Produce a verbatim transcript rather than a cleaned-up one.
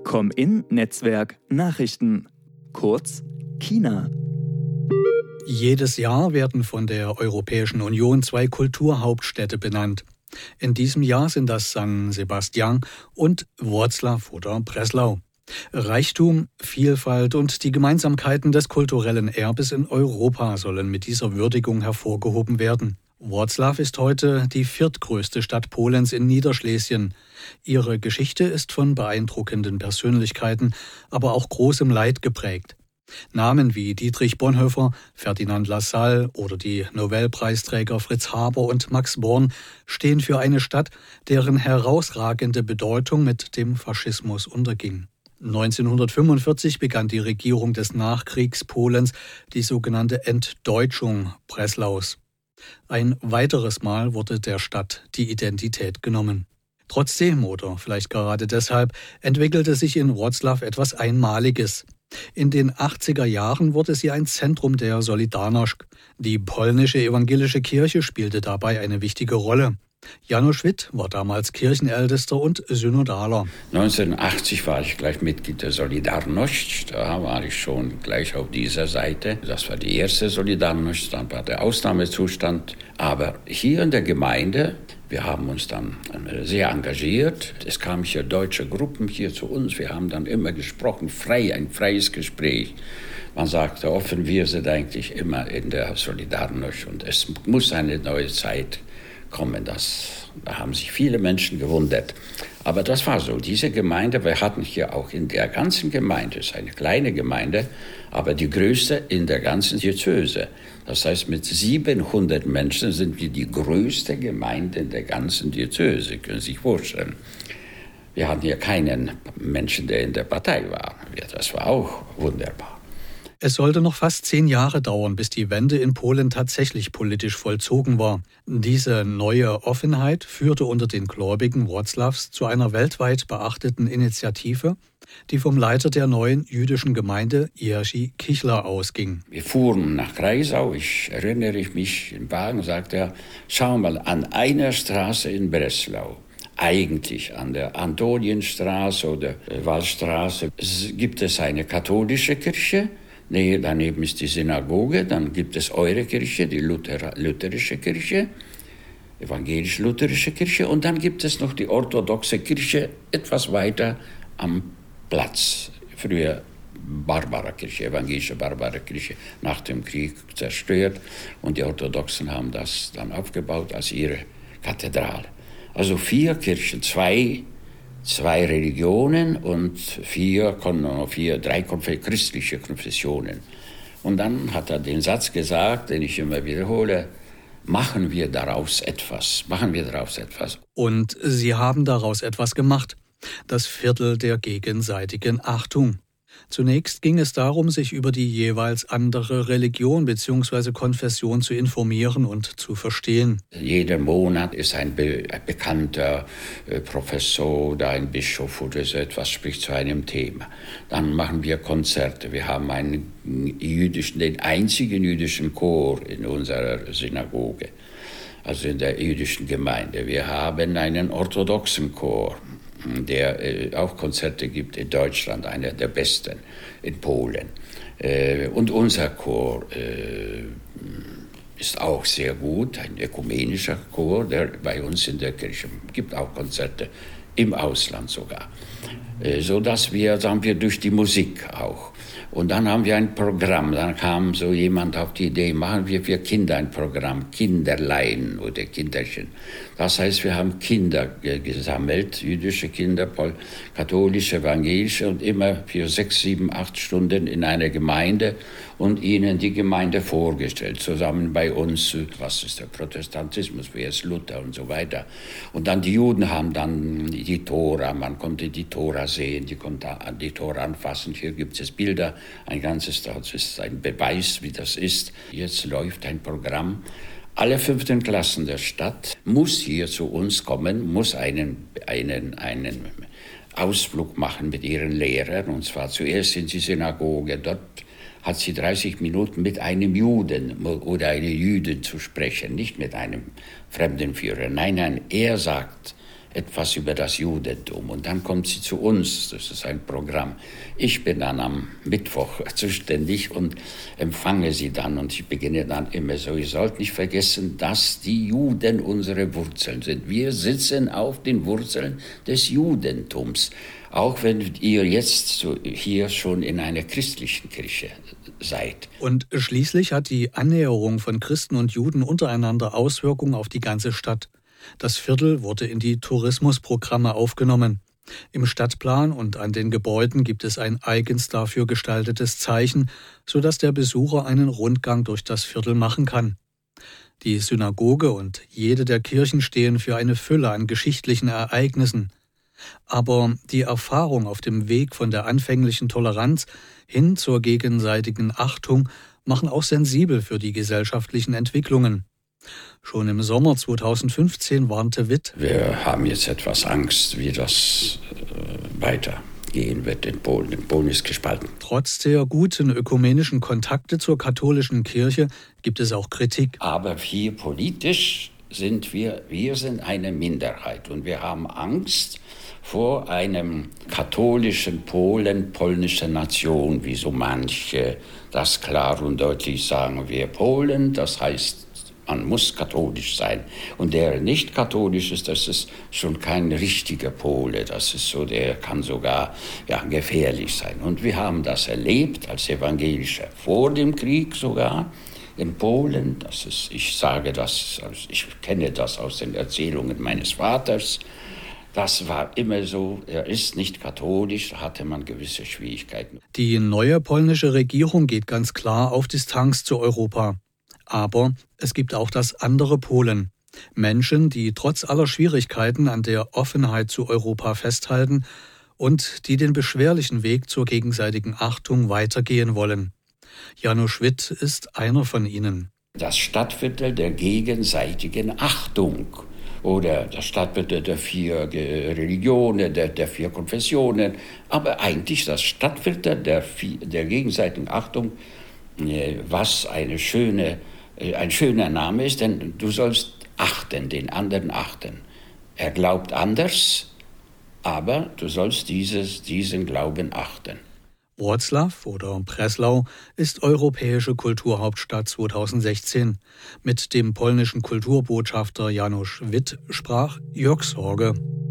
Com-In-Netzwerk Nachrichten, kurz China. Jedes Jahr werden von der Europäischen Union zwei Kulturhauptstädte benannt. In diesem Jahr sind das San Sebastian und Wrocław oder Breslau. Reichtum, Vielfalt und die Gemeinsamkeiten des kulturellen Erbes in Europa sollen mit dieser Würdigung hervorgehoben werden. Wrocław ist heute die viertgrößte Stadt Polens in Niederschlesien. Ihre Geschichte ist von beeindruckenden Persönlichkeiten, aber auch großem Leid geprägt. Namen wie Dietrich Bonhoeffer, Ferdinand Lassalle oder die Nobelpreisträger Fritz Haber und Max Born stehen für eine Stadt, deren herausragende Bedeutung mit dem Faschismus unterging. neunzehnhundertfünfundvierzig begann die Regierung des Nachkriegs-Polens die sogenannte Entdeutschung Breslaus. Ein weiteres Mal wurde der Stadt die Identität genommen. Trotzdem oder vielleicht gerade deshalb entwickelte sich in Wrocław etwas Einmaliges. In den achtziger Jahren wurde sie ein Zentrum der Solidarność. Die polnische evangelische Kirche spielte dabei eine wichtige Rolle. Janusz Witt war damals Kirchenältester und Synodaler. neunzehnhundertachtzig war ich gleich Mitglied der Solidarność. Da war ich schon gleich auf dieser Seite. Das war die erste Solidarność, dann war der Ausnahmezustand. Aber hier in der Gemeinde, wir haben uns dann sehr engagiert. Es kamen hier deutsche Gruppen hier zu uns. Wir haben dann immer gesprochen, frei, ein freies Gespräch. Man sagte offen, wir sind eigentlich immer in der Solidarność und es muss eine neue Zeit kommen. Das, da haben sich viele Menschen gewundert. Aber das war so, diese Gemeinde, wir hatten hier auch in der ganzen Gemeinde, es ist eine kleine Gemeinde, aber die größte in der ganzen Diözese. Das heißt, mit siebenhundert Menschen sind wir die größte Gemeinde in der ganzen Diözese, können Sie sich vorstellen. Wir hatten hier keinen Menschen, der in der Partei war. Das war auch wunderbar. Es sollte noch fast zehn Jahre dauern, bis die Wende in Polen tatsächlich politisch vollzogen war. Diese neue Offenheit führte unter den Gläubigen Wrocławs zu einer weltweit beachteten Initiative, die vom Leiter der neuen jüdischen Gemeinde Jerzy Kichler ausging. Wir fuhren nach Kreisau, ich erinnere mich, im Wagen sagte er, schau mal, an einer Straße in Breslau, eigentlich an der Antonienstraße oder Wallstraße, gibt es eine katholische Kirche. Nee, daneben ist die Synagoge, dann gibt es eure Kirche, die Luther, lutherische Kirche, evangelisch-lutherische Kirche und dann gibt es noch die orthodoxe Kirche etwas weiter am Platz. Früher Barbarakirche, evangelische Barbarakirche, nach dem Krieg zerstört und die Orthodoxen haben das dann aufgebaut als ihre Kathedrale. Also vier Kirchen, zwei Zwei Religionen und vier, vier drei christliche Konfessionen. Und dann hat er den Satz gesagt, den ich immer wiederhole, machen wir daraus etwas, machen wir daraus etwas. Und sie haben daraus etwas gemacht. Das Viertel der gegenseitigen Achtung. Zunächst ging es darum, sich über die jeweils andere Religion bzw. Konfession zu informieren und zu verstehen. Jeden Monat ist ein, be- ein bekannter äh, Professor oder ein Bischof oder so etwas, spricht zu einem Thema. Dann machen wir Konzerte. Wir haben einen jüdischen, den einzigen jüdischen Chor in unserer Synagoge, also in der jüdischen Gemeinde. Wir haben einen orthodoxen Chor, der äh, auch Konzerte gibt in Deutschland, einer der besten in Polen. Äh, und unser Chor äh, ist auch sehr gut, ein ökumenischer Chor, der bei uns in der Kirche gibt auch Konzerte, im Ausland sogar. Äh, so dass wir, sagen wir, durch die Musik auch. Und dann haben wir ein Programm, dann kam so jemand auf die Idee, machen wir für Kinder ein Programm, Kinderlein oder Kinderchen. Das heißt, wir haben Kinder gesammelt, jüdische Kinder, katholische, evangelische und immer für sechs, sieben, acht Stunden in einer Gemeinde und ihnen die Gemeinde vorgestellt, zusammen bei uns, was ist der Protestantismus, wer ist Luther und so weiter. Und dann die Juden haben dann die Tora, man konnte die Tora sehen, die konnte die Tora anfassen, hier gibt es Bilder, ein ganzes, das ist ein Beweis, wie das ist. Jetzt läuft ein Programm. Alle fünften Klassen der Stadt muss hier zu uns kommen, muss einen, einen, einen Ausflug machen mit ihren Lehrern. Und zwar zuerst in die Synagoge. Dort hat sie dreißig Minuten mit einem Juden oder einer Jüdin zu sprechen, nicht mit einem Fremdenführer. Nein, nein, er sagt etwas über das Judentum. Und dann kommt sie zu uns, das ist ein Programm. Ich bin dann am Mittwoch zuständig und empfange sie dann. Und ich beginne dann immer so, ihr sollt nicht vergessen, dass die Juden unsere Wurzeln sind. Wir sitzen auf den Wurzeln des Judentums. Auch wenn ihr jetzt so hier schon in einer christlichen Kirche seid. Und schließlich hat die Annäherung von Christen und Juden untereinander Auswirkungen auf die ganze Stadt. Das Viertel wurde in die Tourismusprogramme aufgenommen. Im Stadtplan und an den Gebäuden gibt es ein eigens dafür gestaltetes Zeichen, sodass der Besucher einen Rundgang durch das Viertel machen kann. Die Synagoge und jede der Kirchen stehen für eine Fülle an geschichtlichen Ereignissen. Aber die Erfahrung auf dem Weg von der anfänglichen Toleranz hin zur gegenseitigen Achtung machen auch sensibel für die gesellschaftlichen Entwicklungen. Schon im Sommer zweitausendfünfzehn warnte Witt: Wir haben jetzt etwas Angst, wie das äh, weitergehen wird in Polen. In Polen ist gespalten. Trotz der guten ökumenischen Kontakte zur katholischen Kirche gibt es auch Kritik. Aber hier politisch sind wir, wir sind eine Minderheit und wir haben Angst vor einem katholischen Polen, polnische Nation, wie so manche das klar und deutlich sagen. Wir Polen, das heißt, man muss katholisch sein. Und der nicht katholisch ist, das ist schon kein richtiger Pole. Das ist so, der kann sogar ja, gefährlich sein. Und wir haben das erlebt als Evangelische vor dem Krieg sogar in Polen. Das ist, ich sage das, ich kenne das aus den Erzählungen meines Vaters. Das war immer so, er ist nicht katholisch, da hatte man gewisse Schwierigkeiten. Die neue polnische Regierung geht ganz klar auf Distanz zu Europa. Aber es gibt auch das andere Polen. Menschen, die trotz aller Schwierigkeiten an der Offenheit zu Europa festhalten und die den beschwerlichen Weg zur gegenseitigen Achtung weitergehen wollen. Janusz Witt ist einer von ihnen. Das Stadtviertel der gegenseitigen Achtung. Oder das Stadtviertel der vier Religionen, der, der vier Konfessionen. Aber eigentlich das Stadtviertel der, der gegenseitigen Achtung, was eine schöne, ein schöner Name ist, denn du sollst achten, den anderen achten. Er glaubt anders, aber du sollst dieses, diesen Glauben achten. Wrocław oder Breslau ist europäische Kulturhauptstadt zweitausendsechzehn. Mit dem polnischen Kulturbotschafter Janusz Witt sprach Jörg Sorge.